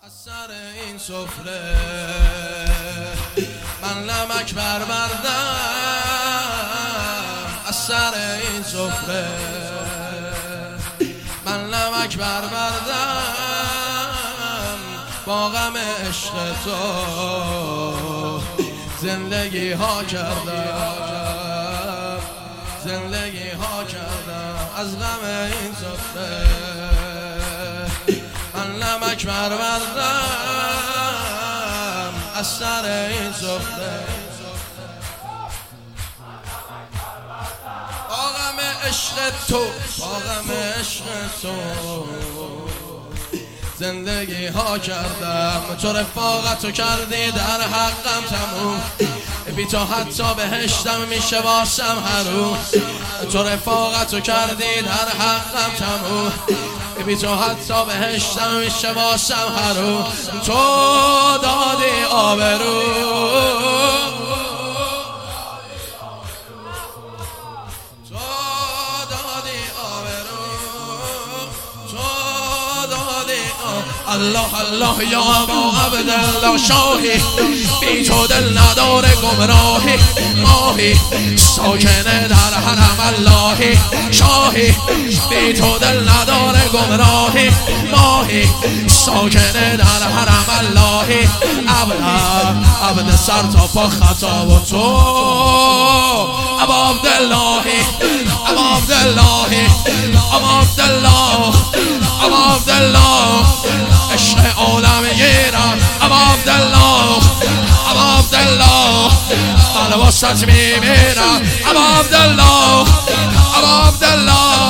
از سر این سفره من نمک بربردم، از سر این سفره من نمک بربردم، با غم عشق تو زندگی ها کردم، زندگی ها کردم، از غم این سفره من نمک بربردم، از سر این سفره با غم عشق تو، با غم عشق تو زندگی ها کردم. تو رفاقتو کردی در حقم تموم، بی تو حتی بهشتم میشه واسم حروم. تو رفاقتو کردی در حقم تموم، بی تو حتی بهشتم میشه واسم حروم. تو دادی آبرو، تو دادی آبرو، تو دادی الله الله یا ابا عبدالله شاهی، بی تو دل نداره گمراهی، ماهی ساکن در حرم اللهی، شاهی بی تو دل نداره گمراهی، ماهی ساکن در حرم اللهی. عبد سر تا پا خطا و تو ابا عبداللهی، ابا عبداللهی، ابا عبدالله، ابا عبدالله عشق عالم ایران، ابا عبدالله، ابا عبدالله من واسط میمیرم، ابا عبدالله، ابا عبدالله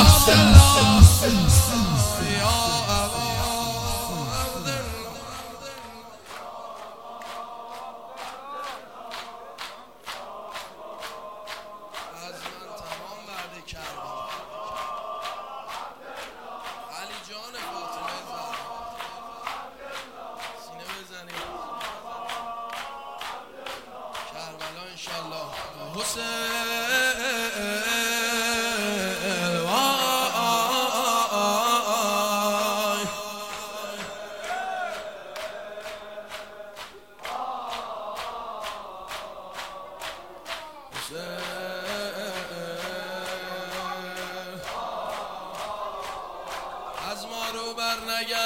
از ما رو بر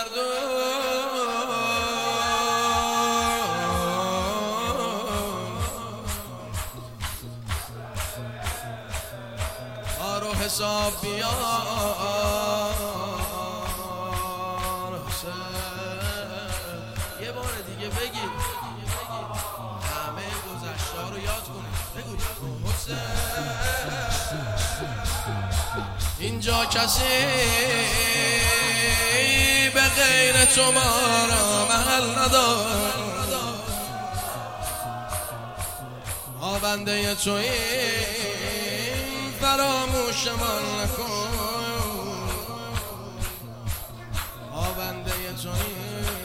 نگردون، آرو حساب بیار حسین. یه بار دیگه بگی همه گذشته ها رو یاد کنی، بگو حسین. اینجا کسی به غیر تو ما را محل ندار، ما بنده توییم فراموش من نکن، ما بنده توییم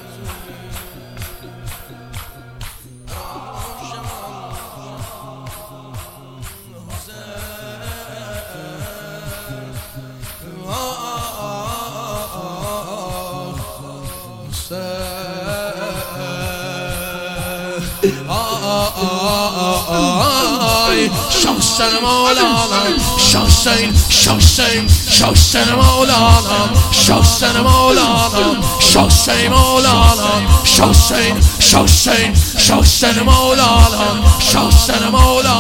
فراموش من شاستن مولانا، شاستن شاستن شاستن مولانا، شاستن مولانا، شاستن مولانا، شاستن شاستن شاستن مولانا، شاستن مولانا.